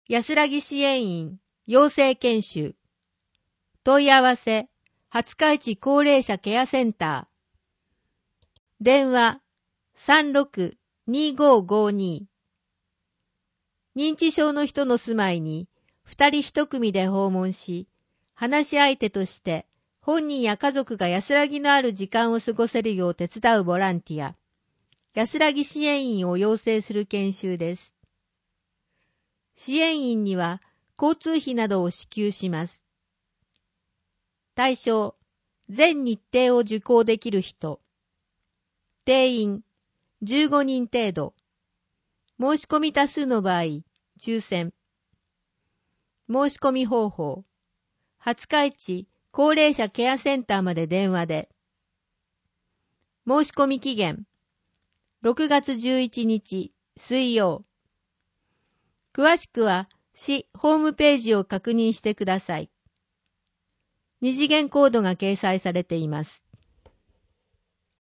安らぎ支援員養成研修。問い合わせ廿日市高齢者ケアセンター。電話36-2552。認知症の人の住まいに二人一組で訪問し、話し相手として本人や家族が安らぎのある時間を過ごせるよう手伝うボランティア、安らぎ支援員を養成する研修です。支援員には交通費などを支給します。対象、全日程を受講できる人。定員、15人程度。申し込み多数の場合、抽選。申し込み方法。廿日市高齢者ケアセンターまで電話で。申し込み期限。6月11日水曜。詳しくは市ホームページを確認してください。二次元コードが掲載されています。